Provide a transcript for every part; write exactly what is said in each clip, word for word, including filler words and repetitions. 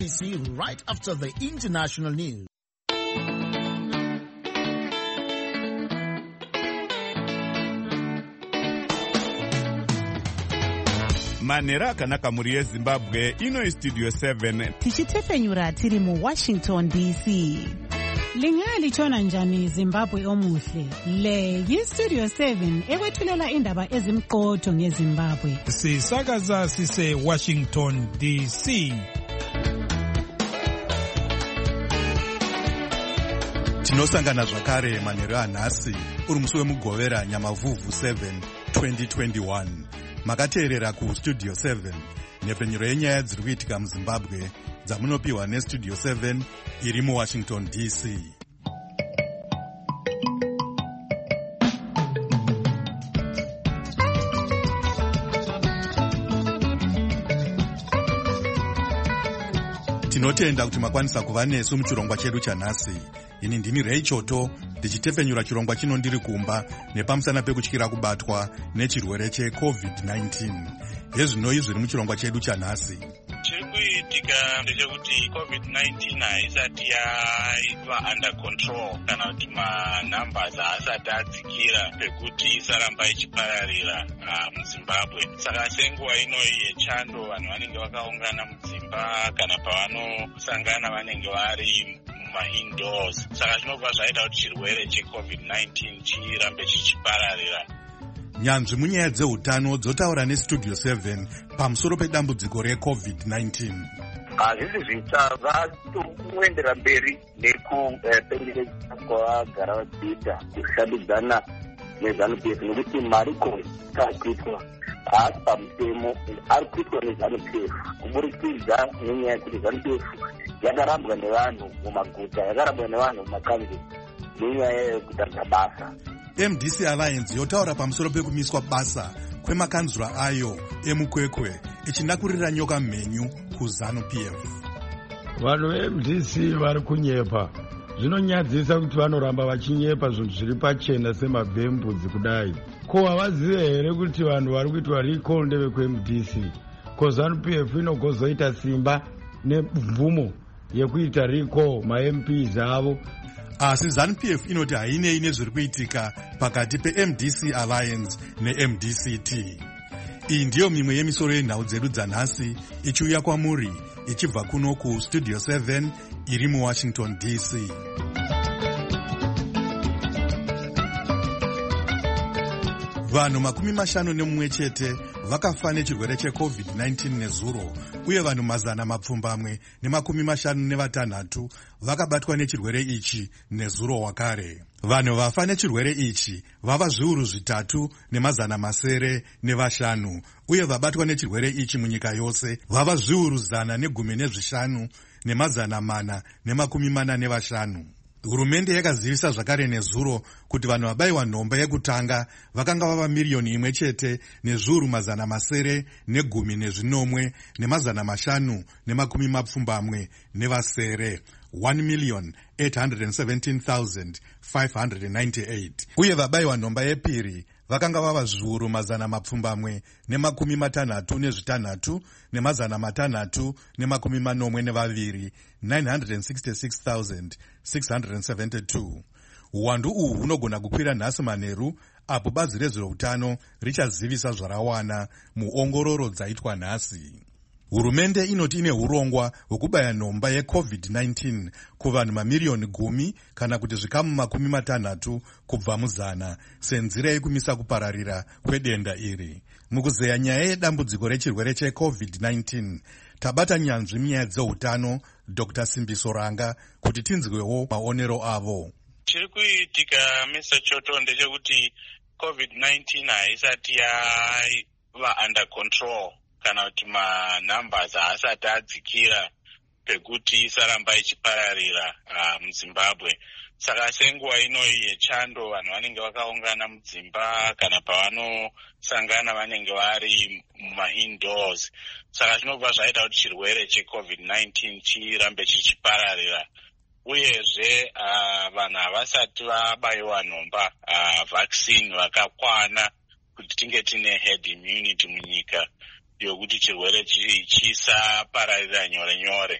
See you right after the international news. Manera akanaka muri yeZimbabwe ino studio seven tichitefenyura tiri mu Washington D C. Lingali chona njani Zimbabwe omuhle. Le yi Studio seven ekwethulela indaba ezimqotho ngeZimbabwe. Sisakaza sise Washington D C. Tinosangana zvakare manheru anhasi uri musi wemugovera Nyamavhuvhu seven twenty twenty-one. Makateerera ku Studio seven nhepfenyuro yenyaya dziri kuitika muZimbabwe dzamunopiwa neStudio seven iri muWashington D C. Tinotenda kuti makwanisa kuva nesu muchirongwa chedu chanhasi. Ini ndini Ray Choto ndichitefenyura chirongwa chino ndiri kumba nepamusana pekutyira kubatwa nechirwere checovid nineteen. Yezvinoi zviri muchirongwa chedu chanhasi. Chiri kuitika ndechekuti covid nineteen haisati yaiva under control kana kuti manumbers haasati adzikira pekuti isaramba ichipararira muZimbabwe. Saka senguva inoi yechando vanhu vanenge vakaungana mudzimba kana pavanosangana vanenge vari indoors. Saka zvinobva zvaita kuti chirwere checovid nineteen chirambe chichipararira. Nyanzvi munyaya dzeutano dzotaura neStudio seven pamusoro pedambudziko recovid nineteen. Hazvisi zvitsva vatokuendera mberi nekupenderedza kwavagara vachiita kushandudzana neZANU-P F nekuti mariko akakuitwa haasi pamutemo ari kuitwa neZANU-P F kuburikidza nenyaya yekuti ZANU-P F yakarambwa nevanhu mumaguta, yakarambwa nevanhu mumakanyi nenyaya yekutadza basa. M D C Alliance yotaura pamusoro pekumiswa basa kwemakanzura ayo emukwekwe ichindakurira nyoka mhenyu kuZANU-P F. Vanhu ve-M D C vari kunyepa. Zvinonyadzisa kuti vanoramba vachinyepa zvinhu zviri pachena semabvembudzi kudai. Ko havazive here kuti vanhu vari kuitwa recall ndevekwe-M D C? Ko ZANU-P F inogozoita simba nemvumo yekuita recall ma-M Ps avo? Asi ZANU-P F inoti hainei nezviri kuitika pakati pe-M D C Alliance ne-M D C T. Iyi ndiyo mimwe yemisoro yenhau dzedu dzanhasi ichiuya kwamuri ichibva kuno ku Studio seven iri muWashington D C. Vanhu makumi mashanu nemumwe chete vakafa nechirwere checovid nineteen nezuro, uye vanhu mazana mapfumbamwe nemakumi mashanu nevatanhatu vakabatwa nechirwere ichi nezuro wakare. Vanhu vafa nechirwere ichi vava zviuru zvitatu nemazana masere nevashanu, uye vabatwa nechirwere ichi munyika yose vava zviuru zana negumi nezvishanu nemazana mana nemakumi mana nevashanu. Hurumende yakazivisa zvakare nezuro kuti vanhu vabayiwa nhomba yekutanga vakanga vava miriyoni imwe chete nezviuru mazana masere negumi nezvinomwe nemazana mashanu nemakumi mapfumbamwe nevasere, one million eight hundred seventeen thousand five hundred ninety-eight. Uye vabayiwa nhomba yepiri vakanga vava zviuru mazana mapfumbamwe nemakumi matanhatu nezvitanhatu nemazana matanhatu nemakumi manomwe nevaviri, nine hundred sixty-six thousand six hundred seventy-two. Uwandu uhu hunogona kukwira nhasi manheru apo bazi rezveutano richazivisa zvarawana muongororo dzaitwa nhasi. Hurumende inoti ine urongwa hwekubaya nhomba yecovid nineteen kuvanhu mamiriyoni gumi kana kuti zvikamu makumi matanhatu kubva muzana senzira yekumisa kupararira kwedenda iri. Mukuzeya nyaya yedambudziko rechirwere checovid nineteen, tabata nyanzvi munyaya dzeutano Doctor Simbiso Ranga kuti tinzwewo maonero avo. Chiri kuitika Mister Choto ndechekuti covid nineteen haisati yaiva under control kana kuti manumbers haasati adzikira pekuti isaramba ichipararira uh, muZimbabwe. Saka senguva inoi yechando vanhu vanenge vakaungana mudzimba kana pavanosangana vanenge vari muma-indoors. Saka zvinobva zvaita kuti chirwere checovid nineteen chirambe chichipararira. Uyezve uh, vanhu havasati vabayiwa nhomba uh, vaccine vakakwana kuti tinge tine herd immunity munyika yokuti chirwere chisapararira nyore nyore.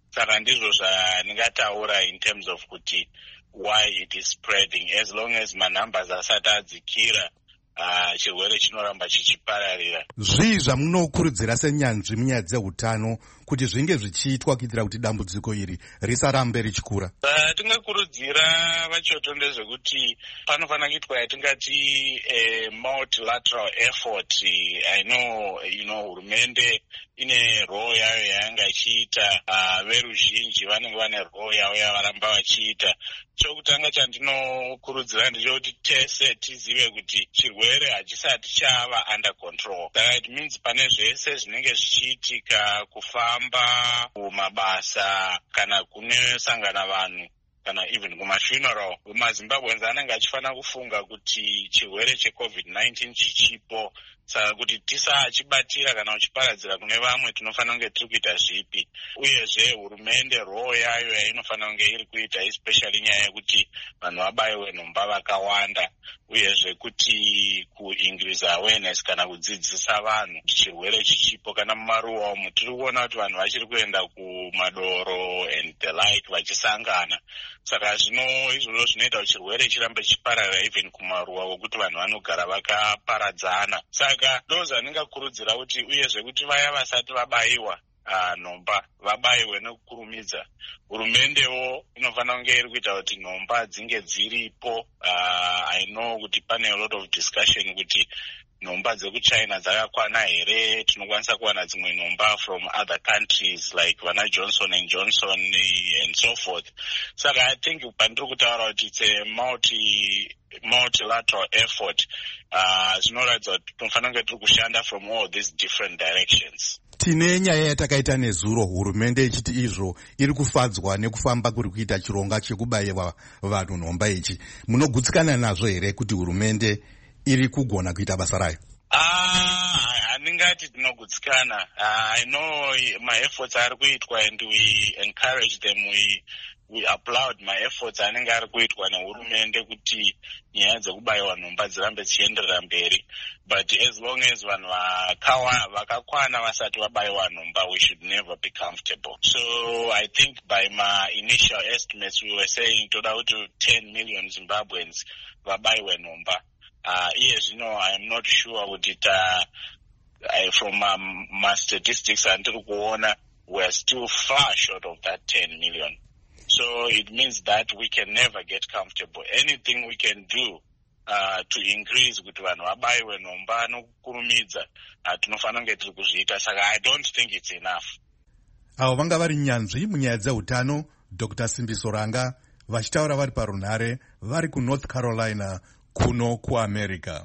Saka ndizvo zvandingataura in terms of kuti why it is spreading. As long as manumbers asati adzikira, uh, chirwere chinoramba chichipararira. Zvii zvamunokurudzira senyanzvi munyaya dzeutano kuti zvinge zvichiitwa kuitira kuti dambudziko iri risarambe richikura? Uh, tingakurudzira vachoto ndezvekuti panofanira kuitwa yatingati a multilateral effort. I know, you know, hurumende ine role yayo yanga ichiita, uh, veruzhinji vanenge vane role yavo yavaramba vachiita. Chokutanga chandinokurudzira ndechekuti tese tizive kuti chirwere hachisati chava under control. Saka it means pane zvese zvinenge zvichiitika, kufamba, kumabasa, kana kunesangana vanhu, kana even kumafuneral, maZimbabweans anenge achifanira kufunga kuti chirwere checovid nineteen chichipo. Saka kuti tisachibatira kana kuchiparadzira kune vamwe, tinofanira kunge tiri kuita zvipi. Uyezve hurumende role yayo yainofanira kunge iri kuita, especially nyaya yekuti vanhu vabayiwe nhomba vakawanda, uyezve kuti kuingiriza awareness kana kudzidzisa vanhu kuti chirwere chichipo. Kana mumaruwa umu tiri kuona kuti vanhu vachiri kuenda kumadoro and the like vachisangana. Saka zvino izvozvo zvinoita kuti chirwere chirambe chipararira even kumaruwa wokuti vanhu vanogara vakaparadzana. Saka ndozo andingakurudzira kuti uyezve kuti vaya vasati vabayiwa uh, nhomba vabayiwe nekukurumidza. Hurumendewo inofanira kunge iri kuita kuti nhomba dzinge dziripo. Uh, I know kuti pane a lot of discussion kuti nhomba dzekuchina dzakakwana here, tinokwanisa kuwana dzimwe nhomba from other countries like vana Johnson and Johnson and so forth. Saka I think pandiri kutaura kuti it's a multi multilateral effort. Zvinoratidza kuti tinofanira kunge tiri kushanda from all these different directions. Tine nyaya yatakaita nezuro, hurumende ichiti izvo iri kufadzwa nekufamba kuri kuita chironga chekubayiwa vanhu nhomba ichi. Munogutsikana nazvo here kuti hurumende iri kugona kuita basa rayo? Ah, handingati tinogutsikana. Uh, I know my efforts are kuitwa and we encourage them. We we applaud my efforts anenge ari kuitwa nehurumende kuti nyaya dzekubayiwa nhomba dzirambe dzichienderera mberi. But as long as vanhu vakakwana vasati vabayiwa nhomba, we should never be comfortable. So I think by my initial estimates we were saying toda kuti ten million Zimbabweans vabayiwe nhomba. Uh, yes, you know, I'm not sure what it, uh, I, from um, my statistics until Kuona, we're still far short of that ten million. So it means that we can never get comfortable. Anything we can do uh, to increase kuti vanhu vabayiwe nhomba nokukurumidza, tinofanira kunge tiri kuzviita. Saka I don't think it's enough. Avo vanga vari nyanzvi munyaya dzeutano, Doctor Simbiso Ranga, vachitaura vari parunhare vari kuNorth Carolina kuno kuAmerica.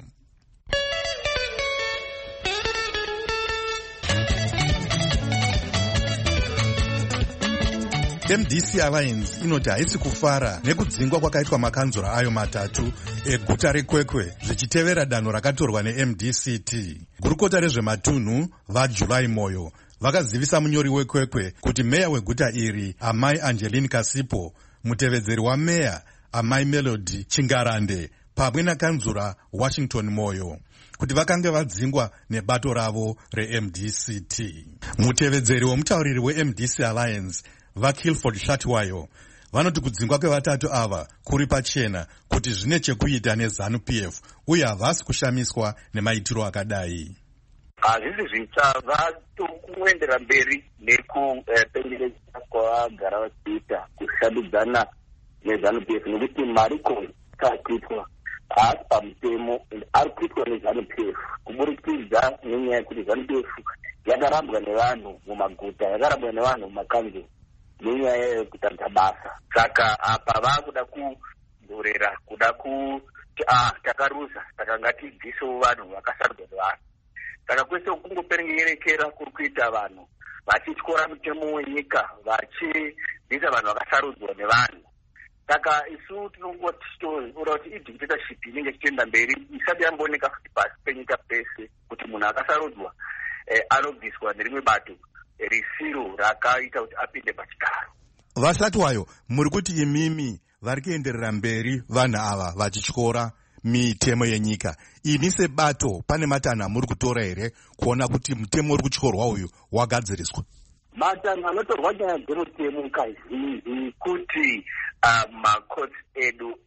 M D C Alliance inoti haisi kufara nekudzingwa kwakaitwa makanzura ayo matatu eguta reKwekwe zvichitevera danho rakatorwa neM D C T. Gurukota rezvematunhu vaJulai Moyo vakazivisa munyori weKwekwe kuti meya weguta iri Amai Angeline Kasipo, mutevedzeri wameya Amai Melody Chingarande pamwe nakanzura Washington Moyo kuti vakange vadzingwa nebato ravo reM D C T. Mutevedzeri womutauriri weM D C Alliance vaKilford Shatwayo vanoti kudzingwa kwevatatu ava kuri pachena kuti zvine chekuita neZANU P F uye havasi kushamiswa nemaitiro akadai. Hazvisi zvitsva, vatokuendera mberi nekupenderedza kwavagara vachiita kushandudzana neZANU P F nekuti mariko akaitwa haasi pamutemo ari kuitwa neZANU P F kuburikidza nenyaya yekuti ZANU P F yakarambwa nevanhu mumaguta, yakarambwa nevanhu mumakanzuru nenyaya yekutadza basa. Saka apa vakuda kudhorera, kuda kuti ah takaruza, saka ngatibvisewo vanhu vakasarudzwa nevanhu. Saka kwese kungoperengerekera kuri kuita vanhu vachityora mutemo wenyika, vachibvisa vanhu vakasarudzwa nevanhu. Saka isu tinongoti toona kuti idictatorship inenge ichienda mberi, isati yambooneka futi pasi penyika pese kuti munhu akasarudzwa eh, anobviswa nerimwe bato risiro rakaita kuti apinde pachigaro. Vasati wayo muri kuti imimi vari kuenderera mberi vanhu ava vachityora mitemo yenyika. Imi sebato pane matanha muri kutora here kuona kuti mutemo uri kutyorwa uyu wagadziriswa? matanho anotorwa nyaya dzemutemo kazhinji kuti makotsi edu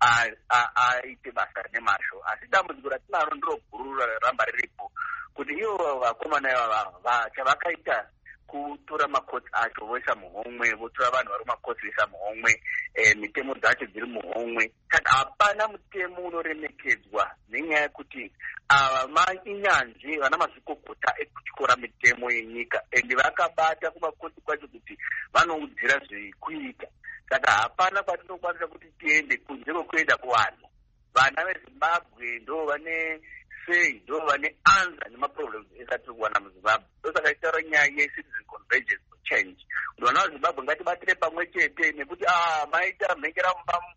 aite basa rine mazvo, asi dambudziko ratinaro ndiro guru raramba riripo kuti ivo vakomana ivava chavakaita kutora makotsi acho voisa muhomwe, votora vanhu vari makotsi voisa muhomwe, mitemo dzacho dziri muhomwe. Saka hapana mutemo unoremekedzwa nenyaya yekuti ava mainyanzvi vana mazvikokota ekutyora mitemo yenyika endi vakabata kumakotsi kwacho kuti vanoudzira zvekuita. Saka hapana kwatinokwanisa kuti tiende kunze kwekuenda kuvanhu. Vana veZimbabwe ndo vane sei, ndo vane anza nemaproblems esatiri kuwana muZimbabwe. Ndosaka itaura nyaya ye-citizen convergence change. Vana veZimbabwe ngatibatire pamwe chete nekuti ah maita mhengera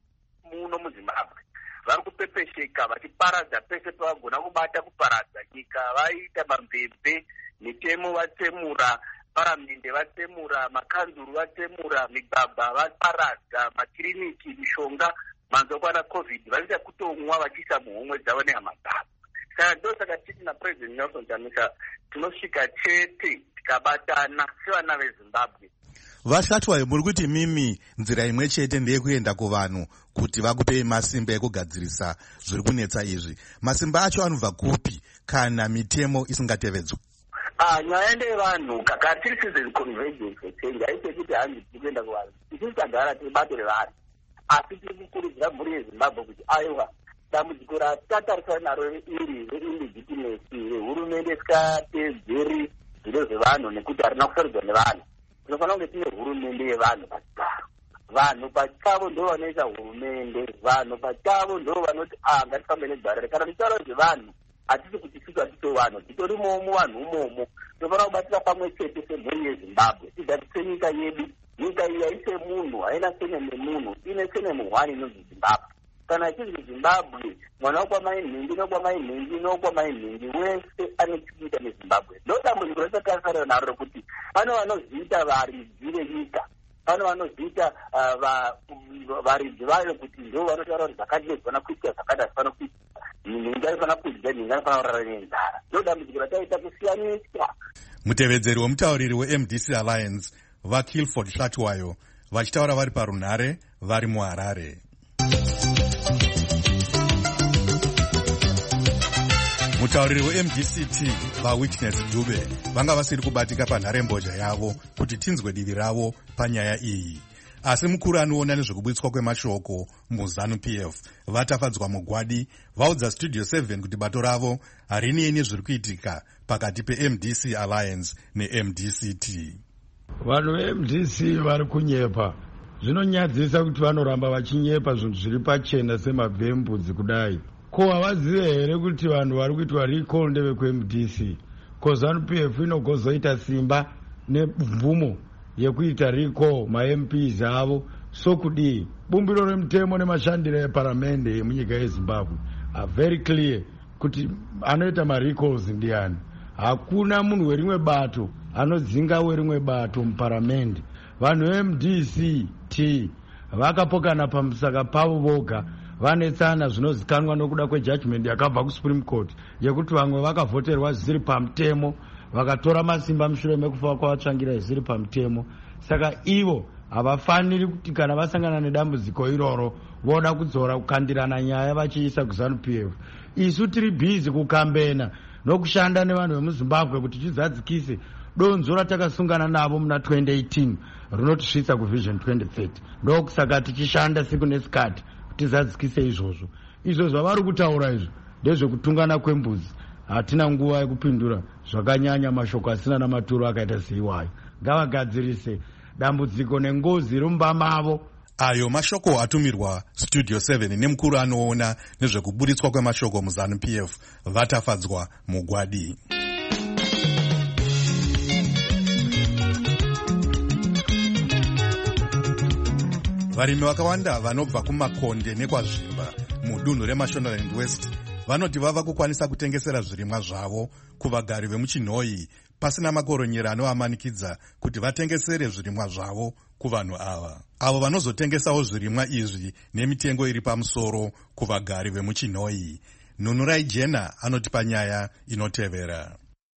muno muZimbabwe. Vari kupepesheka vachiparadza pese pavagona kubata kuparadza nyika. Vaita mamvemve, mitemo vatsemura, paramende vatsemura, makanzuru vatsemura, migwagwa vaparadza, makiriniki, mishonga, manzo kwana covid vaita kutomwa vachiisa muhomwe dzavo nehama dzavo. Saka ndosaka titi naPresident Nelson Chamisa tinosvika chete tikabatana sevana veZimbabwe. Vashatwayo, muri kuti mimi nzira imwe chete ndeyekuenda kuvanhu kuti vakupei masimba ekugadzirisa zviri kunetsa izvi. Masimba acho anobva kupi kana mitemo isingatevedzwa? Ah, nyaya ndeyevanhu kakati tiri citizen convergence change haite kuti hanzi tiri kuenda kuvanhu. Isusu tagara tiri bato revanhu, asi tiri kukurudzira mhuri yeZimbabwe kuti aiwa dambudziko ratatarisana naro iri reillegitimacy rehurumende isingatedzeri zviro zvevanhu nekuti harina kusarudzwa nevanhu. Tinofanira kunge tine hurumende yevanhu pachigaro. Vanhu pachavo ndo vanoita hurumende, vanhu pachavo ndo vanoti ah ngatifambe negwara. Kana tichitaura zvevanhu hatisi kuti isusu hatito vanhu, titorimowo muvanhu umomo. Tinofanira kubatira pamwe chete semhuri yeZimbabwe tigadzise nyika yedu. Nyika iyi haise munhu, haina sene nemunhu, ine sene muhwani inonzi Zimbabwe. Kana ichizvi Zimbabwe, mwana wokwamai nhingi nokwamai nhingi nokwamai nhingi wese ane chikuita neZimbabwe. Ndo dambudziko ratatarisana naro kuti pano vanozviita varidzi venyika, pano vanozviita varidzi vayo kuti ndo vanotaura kuti zvakati nezvifana kuitika zvakati hazvifana kuitika. Nhingi anofana kudya, nhingi anofana kurara nenzara. Ndo dambudziko rataita kusiyaniswa. Mutevedzeri wemutauriri weM D C Alliance vaKilford Hlatwayo vachitaura vari parunhare vari muHarare. Mutauriri weM D C T vaWitness Dube vanga vasiri kubatika panharembozha yavo kuti tinzwe divi ravo panyaya iyi. Asi mukuru anoona nezvekubutswa kwemashoko muZANU-P F vatafadzwa mugwadi vaudza Studio seven kuti bato ravo harini nezviri kuitika pakati peM D C Alliance neM D C T. Vanhu veM D C vari kunyepa. Zvinonyadzisa kuti vanoramba vachinyepa zvinhu zviri pachena semabvembudzi kudai. Ko havazive here kuti vanhu vari kuitwa recall ndevekuM D C? Ko ZANU-P F inogozoita simba nebvumo yekuita recall maM Ps avo sokudii? Bumbiro remutemo nemashandiro eparamende yemunyika yeZimbabwe are very clear kuti anoita marecalls ndiani. Hakuna munhu werimwe bato anodzinga werimwe bato muparamende. Vanhu veM D C T vakapokana pamusaka pavo voga, vanetsana zvinozikanwa nokuda kwejudgment yakabva kuSupreme Court yekuti vamwe vakavhoterwa zvisiri pamutemo, vakatora masimba mushure mekufa kwavatsvangira zvisiri pamutemo. Saka ivo havafaniri kuti kana vasangana nedambudziko iroro voda kudzora kukandirana nyaya vachiisa kuZANU-P F. Isu tiri bhizi kukambena nokushanda nevanhu vemuZimbabwe kuti tizadzikise donzo ratakasungana navo muna twenty eighteen rinotisvitsa kuvision twenty thirty. Ndokusaka tichishanda siku nesikati tizadzikise izvozvo. Izvo zvavari kutaura izvo ndezvekutungana kwembudzi. Hatina nguva yekupindura zvakanyanya mashoko asina namaturo akaita seiwayo. Ngavagadzirise dambudziko nengozi rumba mavo. Ayo mashoko atumirwa Studio seven nemukuru anoona nezvekuburitswa kwemashoko muZANU-P F vatafadzwa mugwadi. Varimi vakawanda vanobva kumakonde nekwazvimba mudunhu reMashonaland West vanoti vava kukwanisa kutengesera zvirimwa zvavo kuvagari vemuchinhoyi pasina makoronyera anovamanikidza kuti vatengesere zvirimwa zvavo kuvanhu ava. Avo vanozotengesawo zvirimwa izvi nemitengo iri pamusoro kuvagari vemuchinhoyi. Nunurai Jena anotipa nyaya inotevera.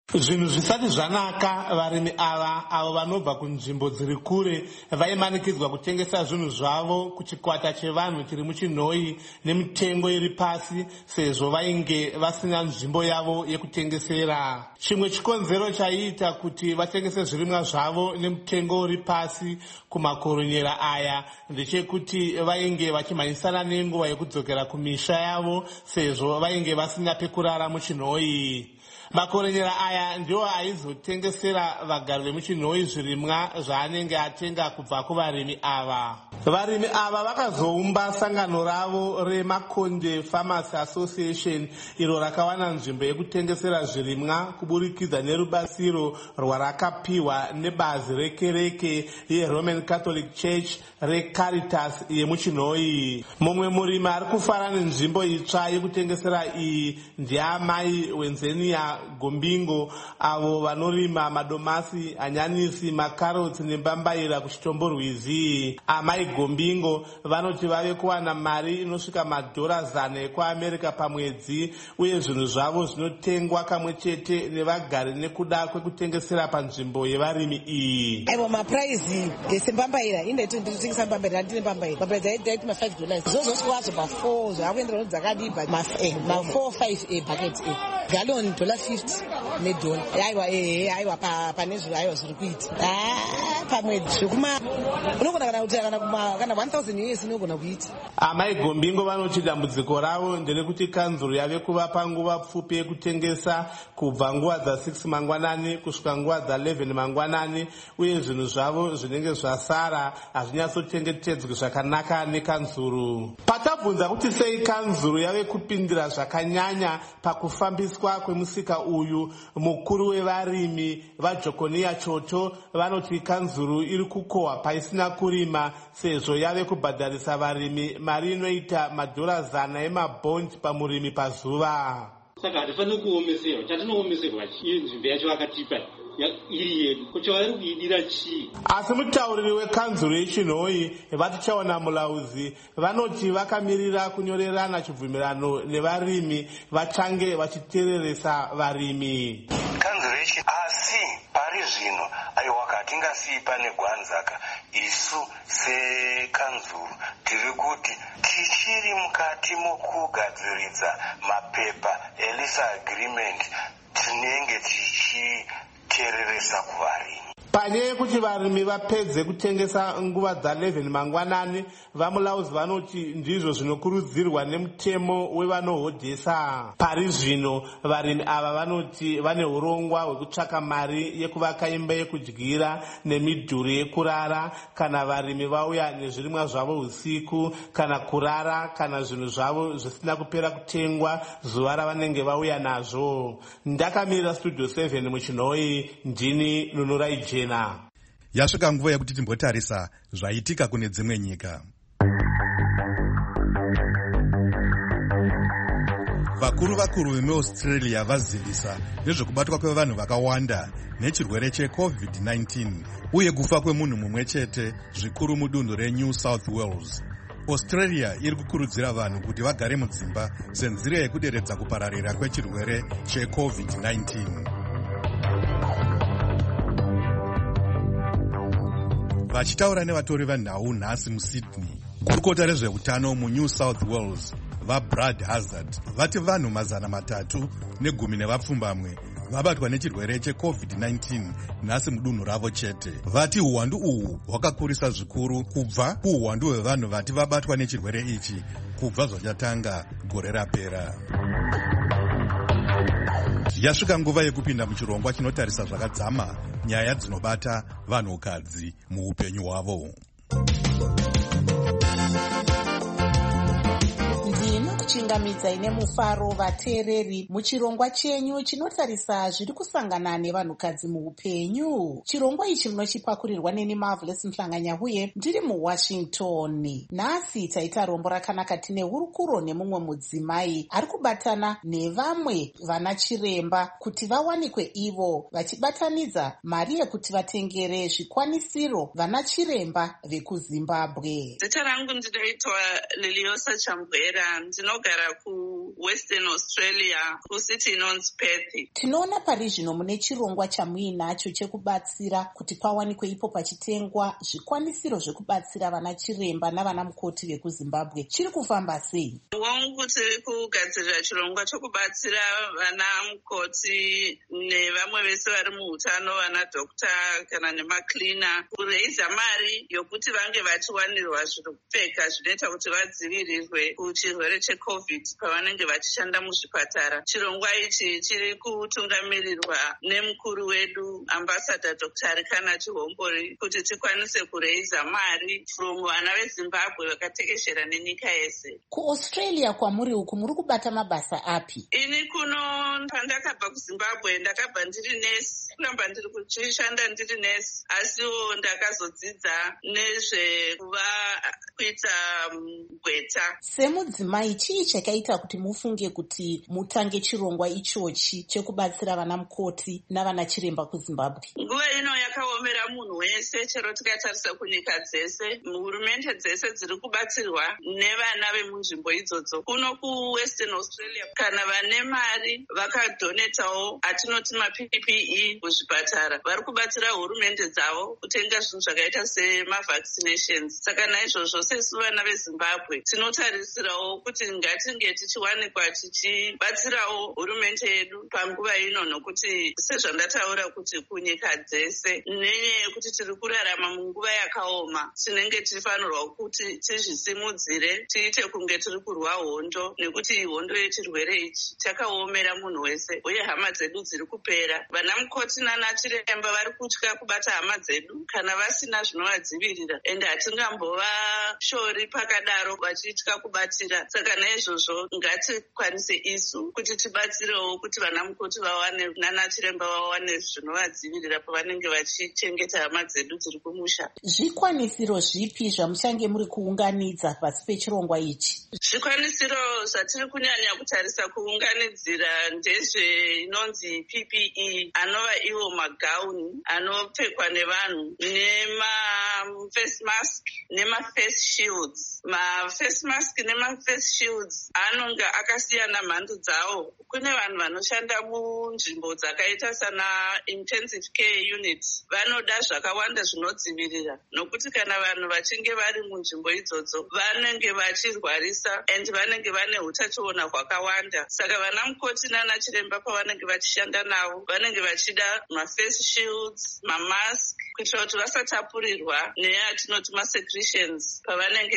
Zvinhu zvisati zvanaka, varimi ava avo vanobva kunzvimbo dziri kure vaimanikidzwa kutengesa zvinhu zvavo kuchikwata chevanhu chiri muchinhoi nemitengo iri pasi sezvo vainge vasina nzvimbo yavo yekutengesera. Chimwe chikonzero chaiita kuti vatengese zvirimwa zvavo nemutengo uri pasi kumakoronyera aya ndechekuti vainge vachimhanyisana nenguva yekudzokera kumisha yavo sezvo vainge vasina pekurara muchinhoi. Makoronyera aya ndiwo aizotengesera vagari vemuchinhoi zvirimwa zvaanenge atenga kubva kuvarimi ava. Varimi ava vakazoumba sangano ravo reMakonde Farmers Association iro rakawana nzvimbo yekutengesera zvirimwa kuburikidza nerubatsiro rwarakapiwa nebazi rekereke yeRoman Catholic Church reCaritas yemuchinhoi. Mumwe murimi ari kufara nenzvimbo itsva yekutengesera iyi ndiamai Wenzenia Gombingo avo vanorima madomasi, hanyanisi, makarotsi nembambaira kuchitombo rwizi. Amai Gombingo vanoti vave kuwana mari inosvika madhora zana ekuAmerika pamwedzi uye zvinhu zvavo zvinotengwa kamwe chete nevagari nekuda kwekutengesera panzvimbo yevarimi iyi. Aiwa mapuraizi esembambaira indaiti ndinotengesa mbambaira ndine mbambaira mbambaira dzaiti ma five dollars zvozoswazo pa four zvakuenderana dzakadiba ma ma four five a bucket a gallon dollar fifty nedollar. Aiwa eh aiwa pa panezvo aiwa zviri kuita ah pamwedzi zvekuma unogona kana kuti kana kuma kana one thousand years unogona kuita. Amai Gombingo vanoti dambudziko ravo nderekuti kanzuru yave kuvapa nguva pfupi yekutengesa kubva nguva dza six mangwanani kusvika nguva dza eleven mangwanani uye zvinhu zvavo zvinenge zvasara hazvinyatsochengetedzwe zvakanaka nekanzuru. Patabvunza kuti sei kanzuru yave kupindira zvakanyanya pakufambiswa kwemusika uyu, mukuru wevarimi vaJokonia Choto vanoti kanzuru iri kukohwa paisina kurima sezvo yave kubhadharisa varimi mari inoita madhora zana emabhondi pamurimi pazuva. Saka hatifaniri kuomeserwa, chatinoomesirwa chii nzvimbo yacho vakatipa iri yedu kuti vari kuidira chii. Asi mutauriri wekanzuru yechinhoi vatichaona mulauzi vanoti vakamirira kunyorerana chibvumirano nevarimi vachange vachitereresa varimi. Kanzuru yechi asi pari zvino aiwa katingasiyi pane gwanzaka isu sekanzuru tiri kuti tichiri mukati mokugadziridza mapepa elisa agreement tinenge tichitereresa kuvarimi. Panyaya yekuti varimi vapedze kutengesa nguva dza eleven mangwanani, vamulauzi vanoti ndizvo zvinokurudzirwa nemutemo wevanohodhesa. Pari zvino varimi ava vanoti vane urongwa hwekutsvaka mari yekuvaka imba yekudyira nemidhuri yekurara kana varimi vauya nezvirimwa zvavo usiku, kana kurara kana zvinhu zvavo zvisina kupera kutengwa zuva ravanenge vauya nazvo. Ndakamirira studio seven muchinhoi, ndini Nunurai Jena. Yasvika nguva yekuti timbotarisa zvaitika kune dzimwe nyika. Vakuru vakuru vemuAustralia vazivisa nezvekubatwa kwevanhu vakawanda nechirwere cheCovid nineteen uye kufa kwemunhu mumwe chete zvikuru mudunhu reNew South Wales. Australia iri kukurudzira vanhu kuti vagare mudzimba senzira yekuderedza kupararira kwechirwere cheCovid nineteen. Vachitaura nevatori venhau nhasi muSydney, gurukota rezveutano muNew South Wales vaBrad Hazard vati vanhu mazana matatu negumi nevapfumbamwe vabatwa nechirwere cheCovid nineteen nhasi mudunhu ravo chete. Vati uwandu uhu hwakakurisa zvikuru kubva kuuwandu hwevanhu vati vabatwa nechirwere ichi kubva zvachatanga gore rapera. Yasvika nguva yekupinda muchirongwa chinotarisa zvakadzama nyaya dzinobata vanhukadzi muupenyu hwavo. Ndinokuchingamidza ine mufaro vateereri muchirongwa chenyu chinotarisa zviri kusangana nevanhukadzi muupenyu. Chirongwa ichi munochipakurirwa neni Marvelous Mhlanganya uye ndiri muWashington. Nhasi taita rombo rakanaka tine hurukuro nemumwe mudzimai ari kubatana nevamwe vana chiremba kuti vawanikwe ivo vachibatanidza mari yekuti vatengere zvikwanisiro vana chiremba vekuZimbabwe. Zita rangu ndinoitwa Liliosa Chambwera. Ndino ndinogara kuwestern Australia kusiti inonzi Perth. Tinoona pari zvino mune chirongwa chamuinacho chekubatsira kuti pawanikwe ipo pachitengwa zvikwanisiro zvekubatsira vana chiremba navana mukoti vekuZimbabwe. Chiri kufamba sei? Wangu tiri kugadzirira chirongwa chokubatsira vana mukoti nevamwe vese vari muutano, vana dokta kana nemaklina, kureiza mari yokuti vange vachiwanirwa zvekupfeka zvinoita kuti vadzivirirwe kuchirwere checovid pavanenge vachishanda muzvipatara. Chirongwa ichi chiri kutungamirirwa nemukuru wedu ambassador Doctor Arikana Chihombori kuti tikwanise kureiza mari from vana veZimbabwe vakatekeshera nenyika yese. KuAustralia kwamuri uku muri kubata mabasa api? Ini kuno pandakabva kuZimbabwe ndakabva ndiri nesi, kuramba ndiri kuchishanda ndiri nesi, asiwo ndakazodzidza nezvekuva kuita gweta. Semudzimai, chii chakaita kuti mufunge kuti mutange chirongwa ichochi chekubatsira vana mukoti navana chiremba kuZimbabwe? Nguva ino yakaomera munhu wese, chero tikatarisa kunyika dzese, hurumende dzese dziri kubatsirwa nevana vemunzvimbo idzodzo. Kuno kuWestern Australia kana vane mari vakadhonetawo atinoti maP P E kuzvipatara, vari kubatsira hurumende dzavo kutenga zvinhu zvakaita semavaccinations. Saka naizvozvo sesu vana veZimbabwe tinotarisirawo kuti ngatinge tichiwanikwa tichibatsirawo hurumende yedu panguva ino, nokuti sezvandataura kuti kunyika dzese nenyaya yekuti tiri kurarama munguva yakaoma, tinenge tifanirwa kuti tizvisimudzire, tiite kunge tiri kurwa hondo, nekuti hondo yechirwere ichi chakaomera munhu wese uye hama dzedu dziri kupera. Vana mukoti nana chiremba vari kutya kubata hama dzedu kana vasina zvinovadzivirira, ende hatingambova shori pakadaro vachitya kubatira. Saka naizvozvo ngatikwanise isu kuti tibatsirewo kuti vana mukoti vawane nana chiremba vawane zvinovadzivirira pavanenge vachichengeta hama dzedu dziri kumusha. Zvikwanisiro zvipi zvamuchange muri kuunganidza pasi pechirongwa ichi? Zvikwanisiro zvatiri kunyanya kutarisa kuunganidzira ndezve inonzi P P E, anova iwo magauni anopfekwa nevanhu, nema-face mask nema-face shields. Ma-face mask nema-face shields anonga akasiyana mhando dzawo. Kune vanhu vanoshanda munzvimbo dzakaita sana intensive care unit, vanoda zvakawanda zvinodzivirira, nokuti kana vanhu vachinge vari munzvimbo idzodzo vanenge vachirwarisa and vanenge vane utachiona hwakawanda. Saka vana mukoti nana chiremba pavanenge vachishanda navo vanenge vachida ma-face shields, ma-mask, kuitira kuti vasatapurirwa neyatinoti ma-secretions pavanenge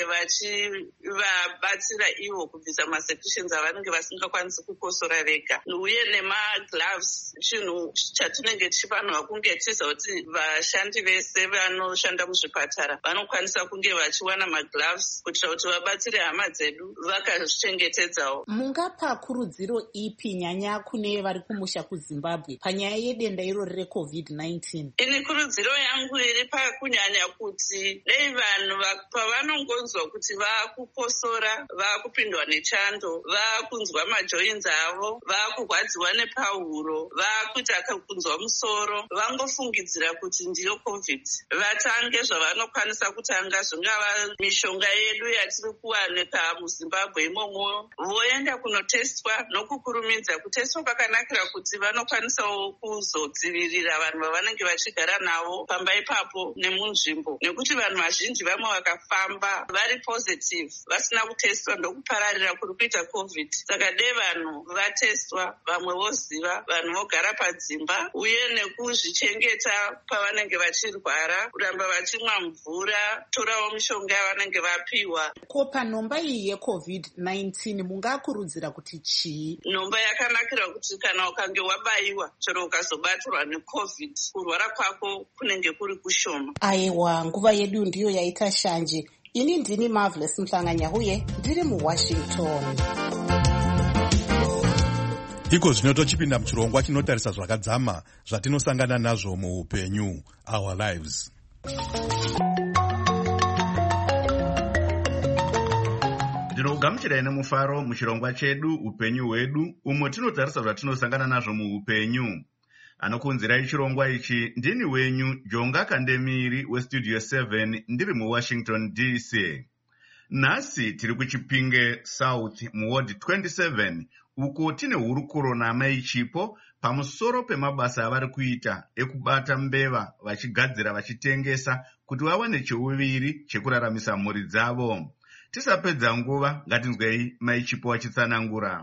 vachivabatsira ivo kubvisa ma-secretions avanenge vasingakwanisi kukosora vega, uye nema-gloves, chinhu chatinenge tichifanirwa kunge tiziva kuti vashandi vese vanoshanda muzvipatara vanokwanisa kunge vachiwana ma-gloves kuitira kuti vabatsire hama dzedu vakazvichengetedzawo. Mungapa kurudziro ipi nyanya kune vari kumusha kuZimbabwe panyaya yedenda irori recovid nineteen? Ini kurudziro yangu iri pakunyanya kuti dei vanhu pavanongonzwa kuti vakukosora, vakupindwa nechando, vakunzwa majoins avo, vakurwadziwa nepahuro, vakuita kunzwa musoro, vangofungidzira kuti ndiyo covid, vatange zvavanokwanisa kutanga, zvingava mishonga yedu yatiri kuwanika muZimbabwe imomo, voenda kunotestwa. Nokukurumidza kutestwa kwakanakira kuti vanokwanisawo kuzodzivirira vanhu vavanenge vachigara navo pamba ipapo nemunzvimbo, nekuti vanhu vazhinji vamwe vakafamba vari positive vasina kutestwa ndokupararira kuri kuita covid. Saka dei vanhu vatestwa, vamwe voziva, vanhu vogara padzimba, uye nekuzvichengeta pavanenge vachirwara, kuramba vachimwa mvura, torawo mishonga yavanenge vapiwa. Ko panomba iyi yecovid nineteen mungakurudzira kuti chii? Nomba yakanakira kuti kana ukange wabayiwa, chero ukazobatirwa necovid, kurwara kwako kunenge kuri kushoma. Aiwa, nguva yedu ndiyo yaita shanje. Ini ndini Marvelous Mhlanga-Nyahuye, ndiri muWashington. Iko zvino tochipinda muchirongwa chinotarisa zvakadzama zvatinosangana nazvo muupenyu, our lives. Ndinokugamuchirai nemufaro muchirongwa chedu upenyu hwedu, umwe tinotarisa zvatinosangana nazvo muupenyu. Anokunzirai chirongwa ichi ndini wenyu Jonga Kandemiri westudio seven ndiri muWashington D C. Nhasi tiri kuChipinge South muward twenty-seven uko tine hurukuro naamai Chipo pamusoro pemabasa avari kuita ekubata mbeva vachigadzira vachitengesa kuti vawane cheuviri chekuraramisa mhuri dzavo. Tisapedza nguva, ngatinzwei mai Chipo vachitsanangura.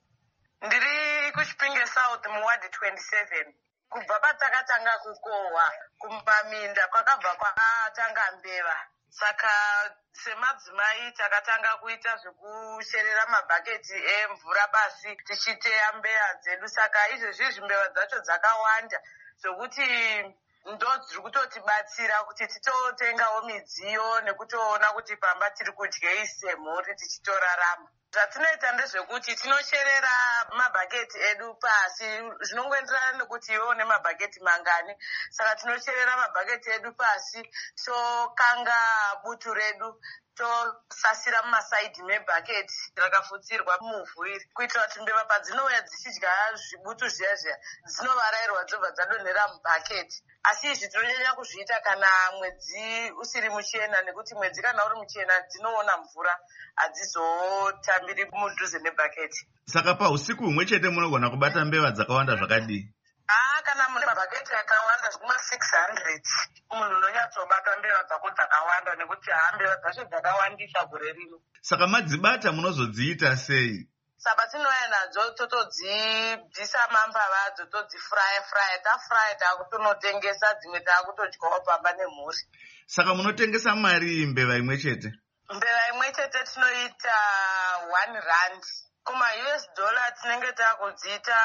Ndiri kuChipinge South muward twenty-seven. Kubva patakatanga kukohwa kumaminda kwakabva kwatanga mbeva. Saka semadzimai takatanga kuita zvekusherera mabhaketi emvura pasi tichiteya mbeva dzedu. Saka izvezvi mbeva dzacho dzakawanda zvokuti ndo dziri kutotibatsira kuti titotengawo midziyo nekutoona kuti pamba tiri kudyei semhuri tichitorarama. Zvatinoita ndezvekuti tinosherera mabhaketi edu pasi, zvinongoenderana nekuti iwe une mabhaketi mangani. Saka tinosherera mabhaketi edu pasi, tokanga butu redu, tosasira mumasaidhi mebhaketi rakafutsirwa muvhu iri kuitira kuti mbeva padzinouya dzichidya zvibutu zviya zviya dzinovarairwa dzobva dzadonhera mubhaketi. Asi izvi tinonyanya kuzviita kana mwedzi usiri muchena, nekuti mwedzi kana uri muchena dzinoona mvura hadzizotambiri mudhuze nebhaketi. Saka pausiku humwe chete munogona kubata mbeva dzakawanda zvakadii? Ah, kana mune mabhaketi akawanda zvekuma six hundred munhu unonyatsobata mbeva dzako dzakawanda nekuti mbeva dzacho dzakawandisa gore rino. Saka madzibata munozodziita sei? Saka tinouya nadzo totodzibvisa mambava adzo todzifraya fraya, tafraya takutonotengesa, dzimwe takutodyawo pamba nemhuri. Saka munotengesa mari mbeva imwe chete? Mbeva imwe chete tinoita one rand. Kuma U S dollar tinenge takudziita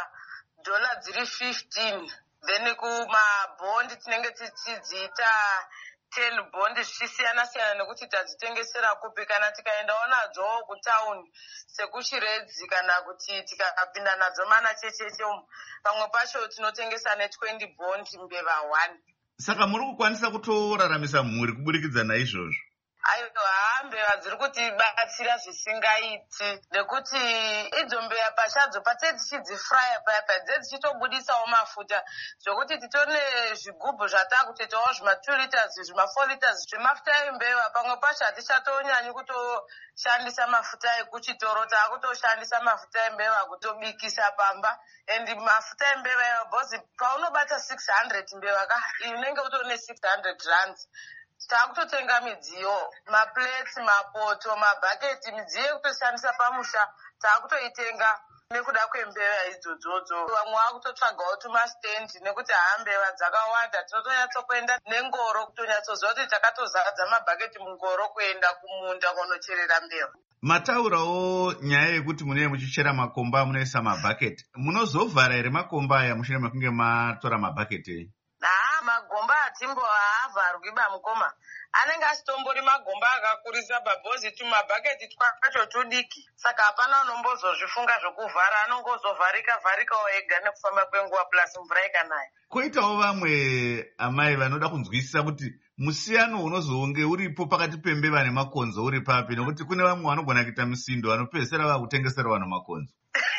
dola dziri fifteen. Then kumabhondi tinenge tichidziita ten bondi, zvichisiyana siyana nekuti tadzitengesera kupi. Kana tikaendawo nadzo kutauni sekuchiredzi kana kuti tikapinda nadzo mana checheche umu, pamwe pacho tinotengesa ne twenty bondi mbeva one. Saka muri kukwanisa kutoraramisa mhuri kuburikidza naizvozvo? Aiwa, mbeva dziri kutibatsira zvisingaiti nekuti idzo mbeva pachadzo patei tichidzifraya paya paya dze dzichitobudisawo mafuta zvokuti titone zvigubhu zvatakutoitawo zvima two liters zvima four liters zvemafuta embeva. Pamwe pacho hatichatonyanyi kutoshandisa mafuta ekuchitoro, taakutoshandisa mafuta embeva kutobikisa pamba. And mafuta embeva iwa bhozi paunobata six hundred mbeva ka unenge utone six hundred rands. Takutotenga midziyo, maplates, mapoto, mabhaketi, midziyo yekutoshandisa pamusha takutoitenga nekuda kwembeva idzodzodzo. Vamwe vakutotsvagawo tumastendi nekuti mbeva dzakawanda, tinotonyatsokuenda nengoro kutonyatsoziva kuti takatozadza mabhaketi mungoro kuenda kumunda kunocherera mbeva. Mataurawo nyaya yekuti munenge muchichera makomba munoisa mabhaketi. Munozovhara here makomba aya mushure mekunge matora mabhaketi? Nah, magomba hatimbo haavharwi bamukoma. Anenge asitombori magomba akakurisa babhozi tumabhaketi twacho tudiki. Saka hapana unombozozvifunga zvokuvhara, anongozovharika vharikawo ega nekufamba kwenguva plus mvura ikanaya. Koitawo vamwe amai vanoda kunzwisisa kuti musiyano unozonge uripo pakati pembeva nemakonzo uri papi, nekuti kune vamwe vanogona kuita misindo vanopedzisira vakutengesera vanhu makonzo.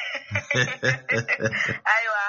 Aiwa.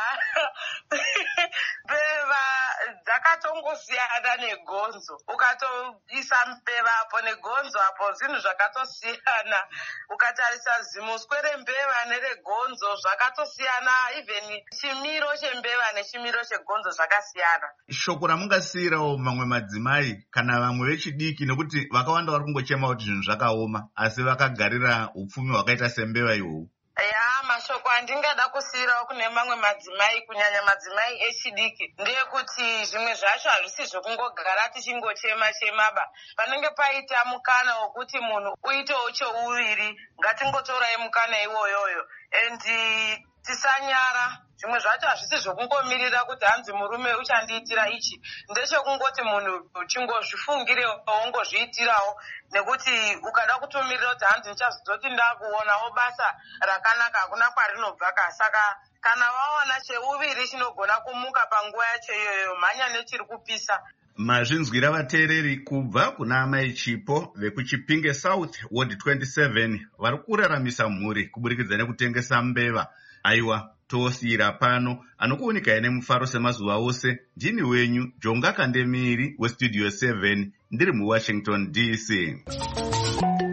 Mbeva dzakatongosiyana negonzo. Ukatoisa mbeva apo negonzo apo zvinhu zvakatosiyana. Ukatarisa zimuswe rembeva neregonzo zvakatosiyana, even chimiro chembeva nechimiro chegonzo zvakasiyana. Shoko ramungasiyirawo mamwe madzimai kana vamwe vechidiki, nekuti vakawanda vari kungochema kuti zvinhu zvakaoma asi vakagarira upfumi hwakaita sembeva ihwohwo. Ya, mashoko andingada kusiyirawo kune mamwe madzimai, kunyanya madzimai echidiki, ndeyekuti zvimwe zvacho hazvisi zvokungogara tichingochema chemaba. Panenge paita mukana wokuti munhu uitewo cheuviri, ngatingotorai mukana iwoyoyo. And tisanyara. Zvimwe zvacho hazvisi zvokungomirira kuti hanzi murume uchandiitira ichi. Ndechekungoti munhu uchingozvifungire ungozviitirawo, nekuti ukada kutomirira kuti hanzi ndichazoti ndakuonawo basa rakanaka hakuna kwarinobva ka. Saka kana waona cheuviri chinogona kumuka panguva yacho iyoyo, mhanya nechiri kupisa. Mazvinzwira vateereri kubva kuna amai Chipo vekuChipinge South ward twenty-seven vari kuraramisa mhuri kuburikidza nekutengesa mbeva. Aiwa, tosiyira pano anokuoneka ine mufaro semazuva ose. Ndini wenyu Jonga Kandemiri westudio seven ndiri muWashington D C.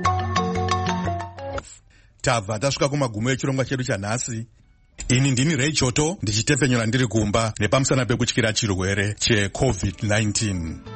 tabva tasvika kumagumo echirongwa chedu chanhasi. Ini ndini Ray Choto ndichitefenyura ndiri kumba nepamusana pekutyira chirwere checovid nineteen.